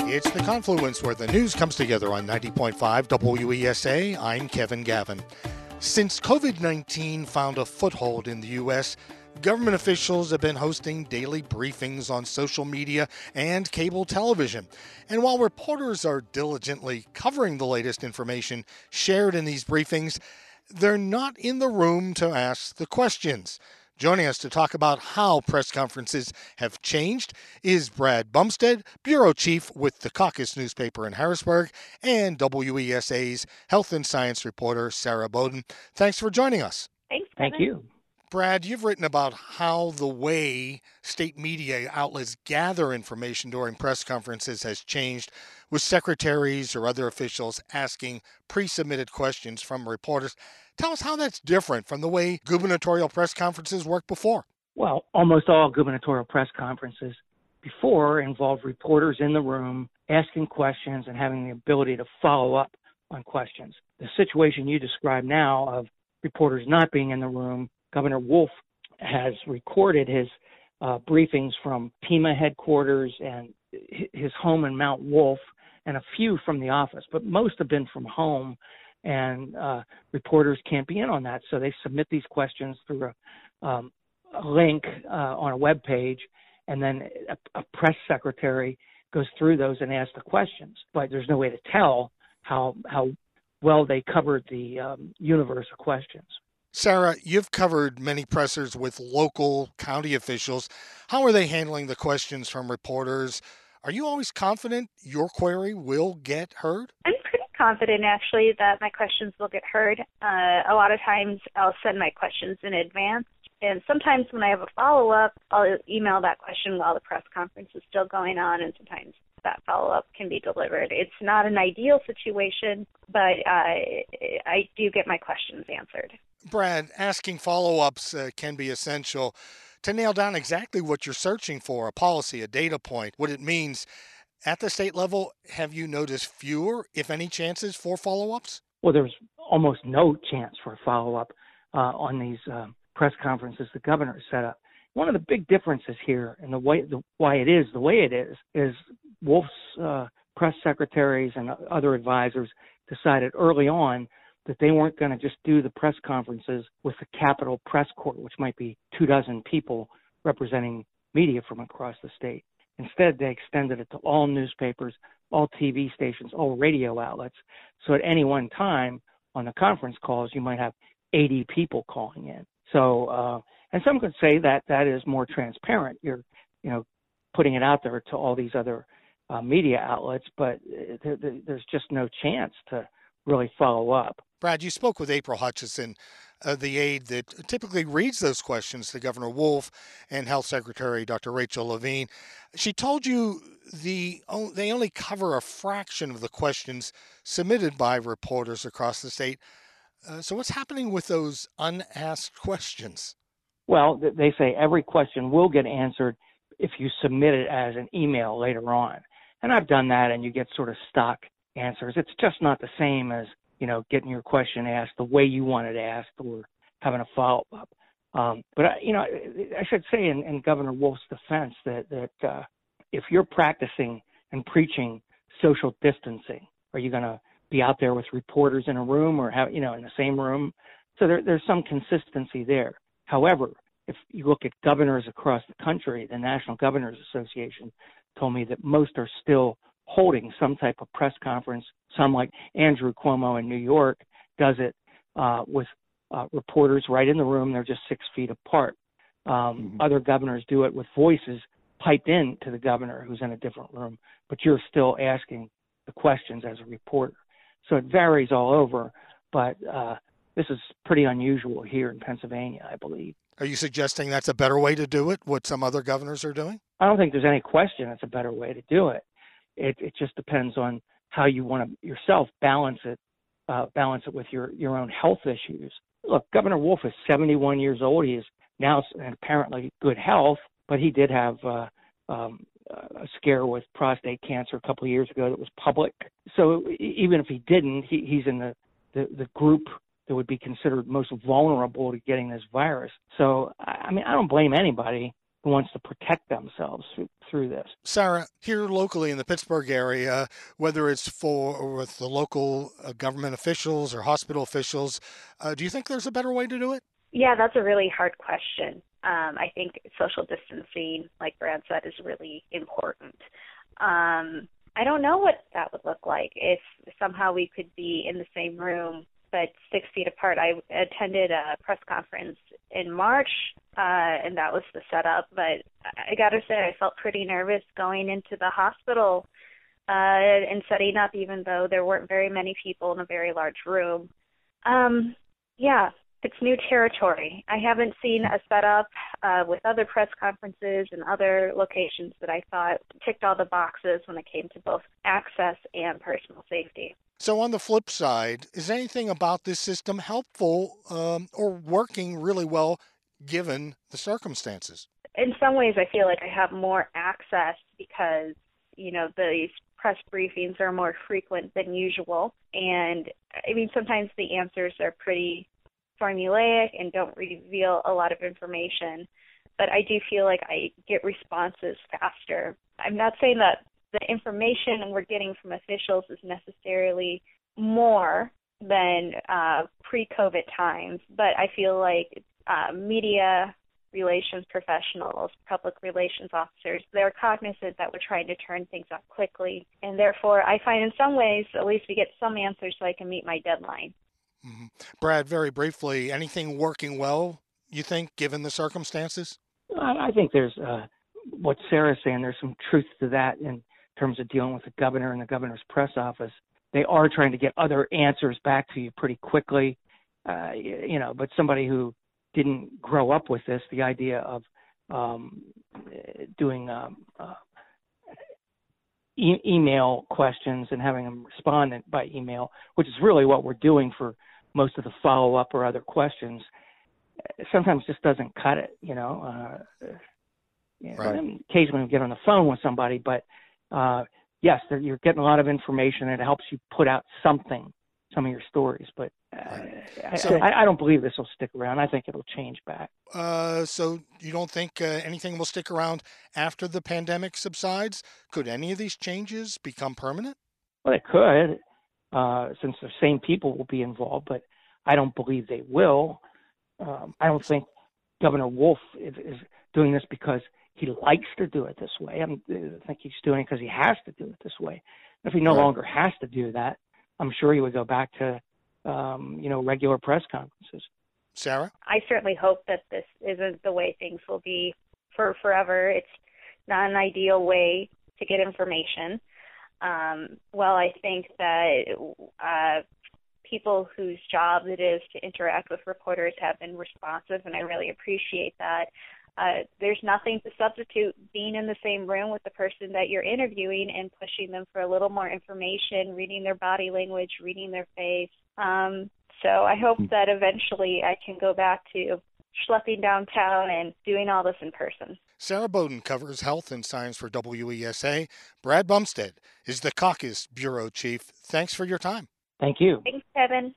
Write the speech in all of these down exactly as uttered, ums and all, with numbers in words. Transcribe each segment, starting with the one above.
It's the confluence where the news comes together on ninety point five W E S A. I'm Kevin Gavin. Since COVID nineteen found a foothold in the U S, government officials have been hosting daily briefings on social media and cable television. And while reporters are diligently covering the latest information shared in these briefings, they're not in the room to ask the questions. Joining us to talk about how press conferences have changed is Brad Bumstead, bureau chief with the Caucus newspaper in Harrisburg, and W E S A's health and science reporter, Sarah Bowden. Thanks for joining us. Thanks, Kevin. Thank you. Brad, you've written about how the way state media outlets gather information during press conferences has changed, with secretaries or other officials asking pre-submitted questions from reporters. Tell us how that's different from the way gubernatorial press conferences worked before. Well, almost all gubernatorial press conferences before involved reporters in the room asking questions and having the ability to follow up on questions. The situation you describe now of reporters not being in the room, Governor Wolf has recorded his uh, briefings from FEMA headquarters and his home in Mount Wolf, and a few from the office, but most have been from home, and uh, reporters can't be in on that, so they submit these questions through a, um, a link uh, on a web page, and then a, a press secretary goes through those and asks the questions, but there's no way to tell how how well they covered the um, universe of questions. Sarah, you've covered many pressers with local county officials. How are they handling the questions from reporters? Are you always confident your query will get heard? I'm pretty confident, actually, that my questions will get heard. Uh, a lot of times I'll send my questions in advance, and sometimes when I have a follow-up, I'll email that question while the press conference is still going on, and sometimes that follow-up can be delivered. It's not an ideal situation, but uh, I do get my questions answered. Brad, asking follow-ups uh, can be essential to nail down exactly what you're searching for, a policy, a data point, what it means. At the state level, have you noticed fewer, if any, chances for follow-ups? Well, there's almost no chance for a follow-up uh, on these uh, press conferences the governor has set up. One of the big differences here and the way the, why it is the way it is is Wolf's uh, press secretaries and other advisors decided early on that they weren't going to just do the press conferences with the Capitol Press Corps, which might be two dozen people representing media from across the state. Instead, they extended it to all newspapers, all T V stations, all radio outlets. So at any one time on the conference calls, you might have eighty people calling in. So, uh, and some could say that that is more transparent. You're, you know, putting it out there to all these other uh, media outlets, but there, there, there's just no chance to really follow up. Brad, you spoke with April Hutchinson, uh, the aide that typically reads those questions to Governor Wolf and Health Secretary Doctor Rachel Levine. She told you the they only cover a fraction of the questions submitted by reporters across the state. Uh, so what's happening with those unasked questions? Well, they say every question will get answered if you submit it as an email later on. And I've done that, and you get sort of stock answers. It's just not the same as, you know, getting your question asked the way you want it asked or having a follow-up. Um, but, I, you know, I should say in, in Governor Wolf's defense that, that uh, if you're practicing and preaching social distancing, are you going to be out there with reporters in a room or, have, you know, in the same room? So there, there's some consistency there. However, if you look at governors across the country, the National Governors Association told me that most are still holding some type of press conference. Some, like Andrew Cuomo in New York, does it uh, with uh, reporters right in the room. They're just six feet apart. Um, mm-hmm. Other governors do it with voices piped in to the governor who's in a different room, but you're still asking the questions as a reporter. So it varies all over, but uh, this is pretty unusual here in Pennsylvania, I believe. Are you suggesting that's a better way to do it, what some other governors are doing? I don't think there's any question it's a better way to do it. It, it just depends on how you want to yourself balance it, uh, balance it with your, your own health issues. Look, Governor Wolf is seventy-one years old. He is now in apparently good health, but he did have uh, um, a scare with prostate cancer a couple of years ago that was public. So even if he didn't, he, he's in the, the, the group that would be considered most vulnerable to getting this virus. So, I mean, I don't blame anybody who wants to protect themselves through this. Sarah, here locally in the Pittsburgh area, whether it's for with the local uh, government officials or hospital officials, uh, do you think there's a better way to do it? Yeah, that's a really hard question. Um, I think social distancing, like Brad said, is really important. Um, I don't know what that would look like if somehow we could be in the same room but six feet apart. I attended a press conference in March, uh, and that was the setup. But I got to say, I felt pretty nervous going into the hospital uh, and setting up, even though there weren't very many people in a very large room. Um, yeah, it's new territory. I haven't seen a setup uh, with other press conferences and other locations that I thought ticked all the boxes when it came to both access and personal safety. So on the flip side, is anything about this system helpful um, or working really well given the circumstances? In some ways, I feel like I have more access because, you know, these press briefings are more frequent than usual. And, I mean, sometimes the answers are pretty formulaic and don't reveal a lot of information. But I do feel like I get responses faster. I'm not saying that the information we're getting from officials is necessarily more than uh, pre-COVID times, but I feel like uh, media relations professionals, public relations officers, they're cognizant that we're trying to turn things up quickly, and therefore I find in some ways at least we get some answers so I can meet my deadline. Mm-hmm. Brad, very briefly, anything working well, you think, given the circumstances? I, I think there's uh, what Sarah's saying, there's some truth to that in terms of dealing with the governor and the governor's press office. They are trying to get other answers back to you pretty quickly, uh, you know, but somebody who didn't grow up with this, the idea of um, doing um, uh, e- email questions and having them respond by email, which is really what we're doing for most of the follow-up or other questions, sometimes just doesn't cut it, you know. Uh, you know, right. Occasionally we get on the phone with somebody, but Uh, yes, you're getting a lot of information, and it helps you put out something, some of your stories. But uh, right. so, I, I don't believe this will stick around. I think it'll change back. Uh, so you don't think uh, anything will stick around after the pandemic subsides? Could any of these changes become permanent? Well, it could, uh, since the same people will be involved, but I don't believe they will. Um, I don't think Governor Wolf is, is doing this because he likes to do it this way. I, don't, I think he's doing it because he has to do it this way. If he no right. longer has to do that, I'm sure he would go back to, um, you know, regular press conferences. Sarah? I certainly hope that this isn't the way things will be for forever. It's not an ideal way to get information. Um, well, I think that uh, people whose job it is to interact with reporters have been responsive, and I really appreciate that. Uh, there's nothing to substitute being in the same room with the person that you're interviewing and pushing them for a little more information, reading their body language, reading their face. Um, so I hope that eventually I can go back to schlepping downtown and doing all this in person. Sarah Bowden covers health and science for W E S A. Brad Bumstead is the Caucus Bureau Chief. Thanks for your time. Thank you. Thanks, Kevin.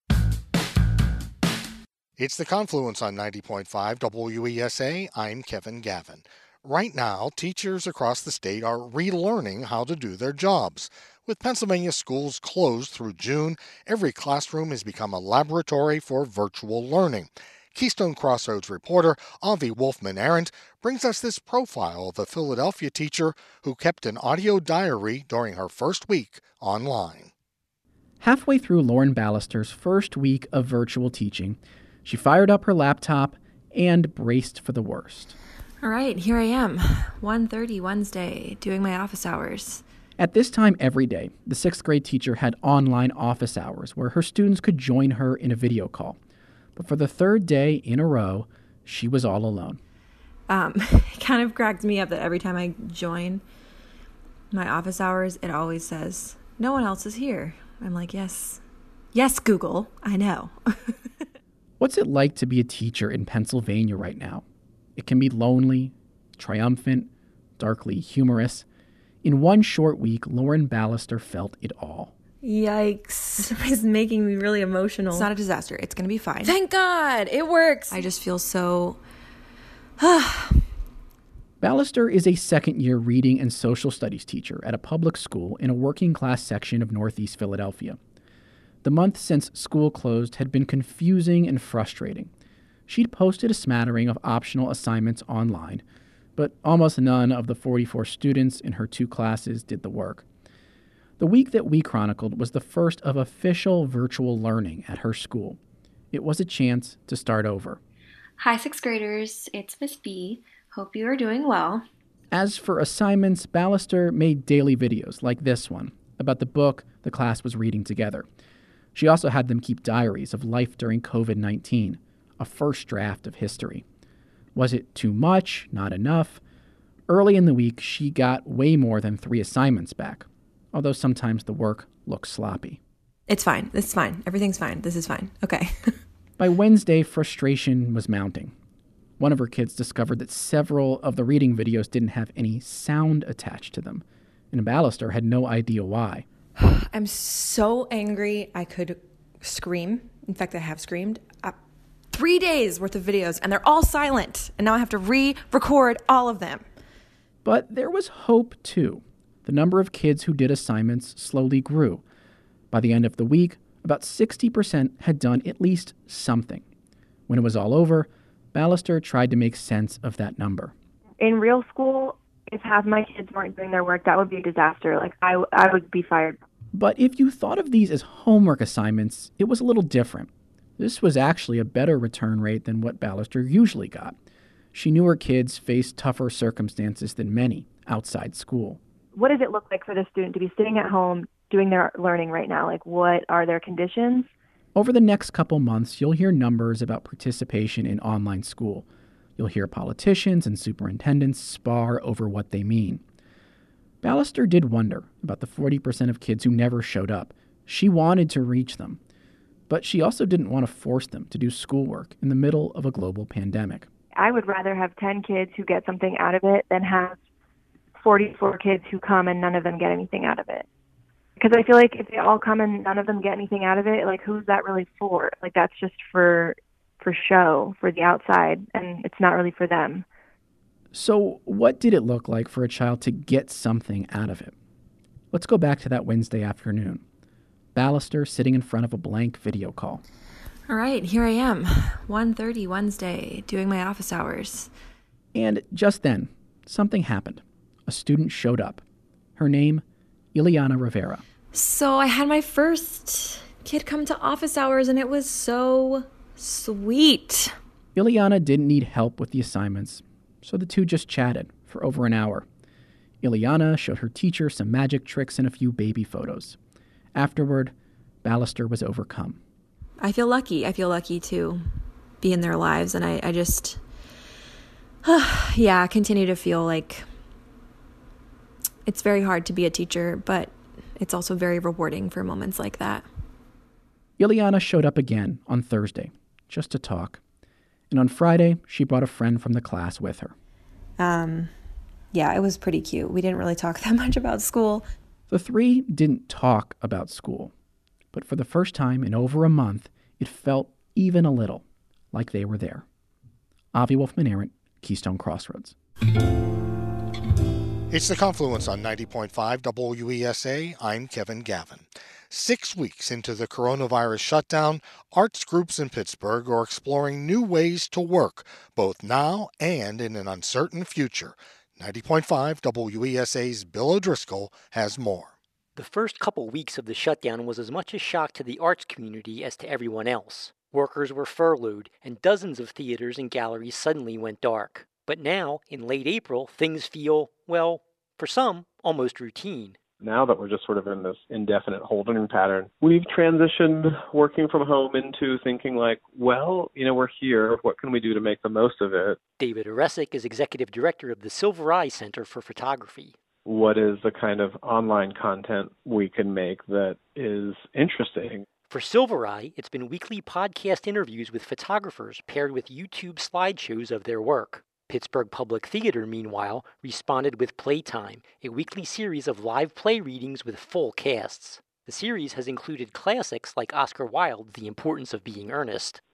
It's The Confluence on ninety point five W E S A. I'm Kevin Gavin. Right now, teachers across the state are relearning how to do their jobs. With Pennsylvania schools closed through June, every classroom has become a laboratory for virtual learning. Keystone Crossroads reporter Avi Wolfman-Arendt brings us this profile of a Philadelphia teacher who kept an audio diary during her first week online. Halfway through Lauren Ballister's first week of virtual teaching, she fired up her laptop and braced for the worst. All right, here I am, one thirty Wednesday, doing my office hours. At this time every day, the sixth grade teacher had online office hours where her students could join her in a video call. But for the third day in a row, she was all alone. Um, it kind of cracked me up that every time I join my office hours, it always says, no one else is here. I'm like, yes, yes, Google, I know. What's it like to be a teacher in Pennsylvania right now? It can be lonely, triumphant, darkly humorous. In one short week, Lauren Ballister felt it all. Yikes. It's making me really emotional. It's not a disaster. It's going to be fine. Thank God. It works. I just feel so Ballister is a second-year reading and social studies teacher at a public school in a working-class section of Northeast Philadelphia. The month since school closed had been confusing and frustrating. She'd posted a smattering of optional assignments online, but almost none of the forty-four students in her two classes did the work. The week that we chronicled was the first of official virtual learning at her school. It was a chance to start over. Hi, sixth graders. It's Miss B. Hope you are doing well. As for assignments, Ballister made daily videos like this one about the book the class was reading together. She also had them keep diaries of life during covid nineteen, a first draft of history. Was it too much? Not enough? Early in the week, she got way more than three assignments back, although sometimes the work looked sloppy. It's fine. It's fine. Everything's fine. This is fine. Okay. By Wednesday, frustration was mounting. One of her kids discovered that several of the reading videos didn't have any sound attached to them, and Ballister had no idea why. I'm so angry I could scream. In fact, I have screamed. Uh, three days worth of videos, and they're all silent, and now I have to re-record all of them. But there was hope, too. The number of kids who did assignments slowly grew. By the end of the week, about sixty percent had done at least something. When it was all over, Ballister tried to make sense of that number. In real school, if half my kids weren't doing their work, that would be a disaster. Like, I, I would be fired. But if you thought of these as homework assignments, it was a little different. This was actually a better return rate than what Ballister usually got. She knew her kids faced tougher circumstances than many outside school. What does it look like for the student to be sitting at home doing their learning right now? Like, what are their conditions? Over the next couple months, you'll hear numbers about participation in online school. You'll hear politicians and superintendents spar over what they mean. Ballister did wonder about the forty percent of kids who never showed up. She wanted to reach them, but she also didn't want to force them to do schoolwork in the middle of a global pandemic. I would rather have ten kids who get something out of it than have forty-four kids who come and none of them get anything out of it. Because I feel like if they all come and none of them get anything out of it, like, who's that really for? Like, that's just for for show, for the outside, and it's not really for them. So what did it look like for a child to get something out of it? Let's go back to that Wednesday afternoon. Ballister sitting in front of a blank video call. All right, here I am, one thirty Wednesday, doing my office hours. And just then, something happened. A student showed up. Her name, Ileana Rivera. So I had my first kid come to office hours, and it was so sweet. Ileana didn't need help with the assignments, so the two just chatted for over an hour. Ileana showed her teacher some magic tricks and a few baby photos. Afterward, Ballister was overcome. I feel lucky. I feel lucky to be in their lives, and I, I just, uh, yeah, continue to feel like it's very hard to be a teacher, but it's also very rewarding for moments like that. Ileana showed up again on Thursday, just to talk. And on Friday, she brought a friend from the class with her. Um, yeah, it was pretty cute. We didn't really talk that much about school. The three didn't talk about school, but for the first time in over a month, it felt even a little like they were there. Avi Wolfman-Arent, Keystone Crossroads. It's The Confluence on ninety point five W E S A. I'm Kevin Gavin. Six weeks into the coronavirus shutdown, arts groups in Pittsburgh are exploring new ways to work, both now and in an uncertain future. ninety point five W E S A's Bill O'Driscoll has more. The first couple weeks of the shutdown was as much a shock to the arts community as to everyone else. Workers were furloughed, and dozens of theaters and galleries suddenly went dark. But now, in late April, things feel, well, for some, almost routine. Now that we're just sort of in this indefinite holding pattern, we've transitioned working from home into thinking like, well, you know, we're here. What can we do to make the most of it? David Aresic is executive director of the Silver Eye Center for Photography. What is the kind of online content we can make that is interesting? For Silver Eye, it's been weekly podcast interviews with photographers paired with YouTube slideshows of their work. Pittsburgh Public Theater, meanwhile, responded with Playtime, a weekly series of live play readings with full casts. The series has included classics like Oscar Wilde's The Importance of Being Earnest. Gosh, it's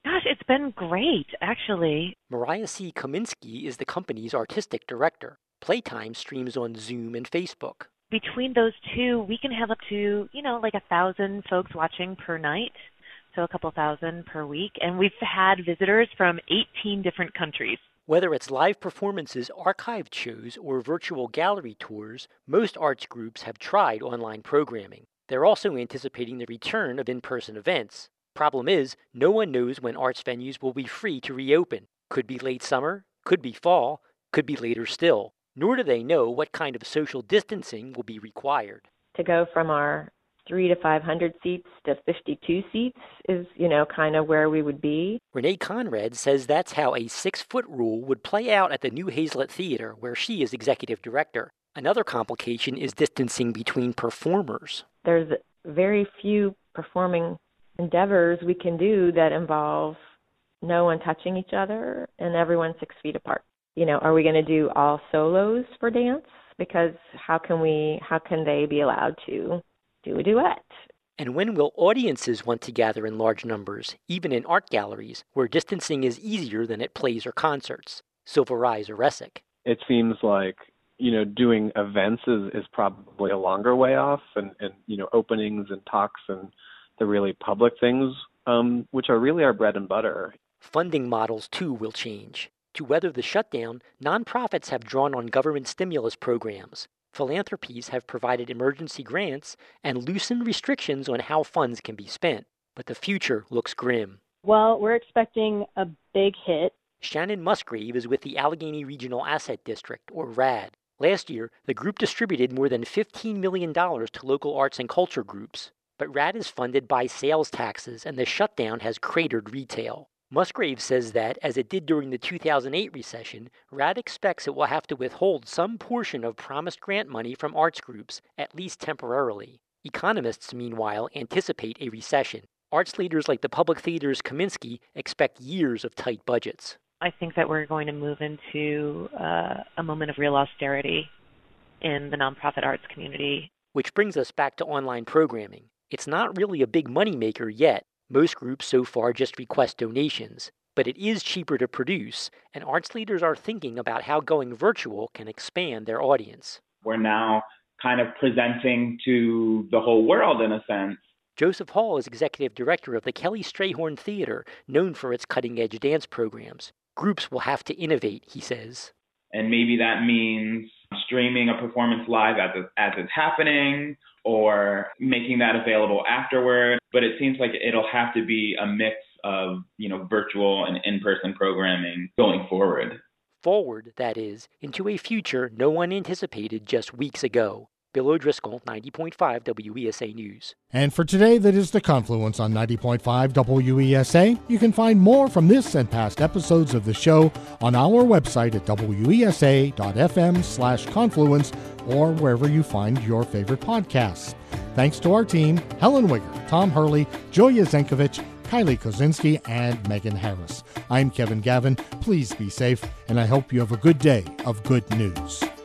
been great, actually. Mariah C. Kaminsky is the company's artistic director. Playtime streams on Zoom and Facebook. Between those two, we can have up to, you know, like a thousand folks watching per night, so a couple thousand per week. And we've had visitors from eighteen different countries. Whether it's live performances, archived shows, or virtual gallery tours, most arts groups have tried online programming. They're also anticipating the return of in-person events. Problem is, no one knows when arts venues will be free to reopen. Could be late summer, could be fall, could be later still. Nor do they know what kind of social distancing will be required. To go from our three to five hundred seats to fifty-two seats is, you know, kind of where we would be. Renee Conrad says that's how a six-foot rule would play out at the New Hazlet Theater, where she is executive director. Another complication is distancing between performers. There's very few performing endeavors we can do that involve no one touching each other and everyone six feet apart. You know, are we going to do all solos for dance? Because how can we, how can they be allowed to do a duet? And when will audiences want to gather in large numbers, even in art galleries, where distancing is easier than at plays or concerts? Silverise Oresic. It seems like, you know, doing events is, is probably a longer way off, and, and, you know, openings and talks and the really public things, um, which are really our bread and butter. Funding models, too, will change. To weather the shutdown, nonprofits have drawn on government stimulus programs. Philanthropies have provided emergency grants and loosened restrictions on how funds can be spent. But the future looks grim. Well, we're expecting a big hit. Shannon Musgrave is with the Allegheny Regional Asset District, or RAD. Last year, the group distributed more than fifteen million dollars to local arts and culture groups. But RAD is funded by sales taxes, and the shutdown has cratered retail. Musgrave says that, as it did during the two thousand eight recession, RAD expects it will have to withhold some portion of promised grant money from arts groups, at least temporarily. Economists, meanwhile, anticipate a recession. Arts leaders like the Public Theater's Kaminsky expect years of tight budgets. I think that we're going to move into uh, a moment of real austerity in the nonprofit arts community. Which brings us back to online programming. It's not really a big moneymaker yet. Most groups so far just request donations, but it is cheaper to produce, and arts leaders are thinking about how going virtual can expand their audience. We're now kind of presenting to the whole world in a sense. Joseph Hall is executive director of the Kelly Strayhorn Theater, known for its cutting-edge dance programs. Groups will have to innovate, he says. And maybe that means streaming a performance live as, it, as it's happening, or making that available afterward. But it seems like it'll have to be a mix of, you know, virtual and in-person programming going forward. Forward, that is, into a future no one anticipated just weeks ago. Bill O'Driscoll, ninety point five W E S A News. And for today, that is The Confluence on ninety point five W E S A. You can find more from this and past episodes of the show on our website at W E S A dot F M slash confluence or wherever you find your favorite podcasts. Thanks to our team, Helen Wigger, Tom Hurley, Joya Zenkovich, Kylie Kozinski, and Megan Harris. I'm Kevin Gavin. Please be safe, and I hope you have a good day of good news.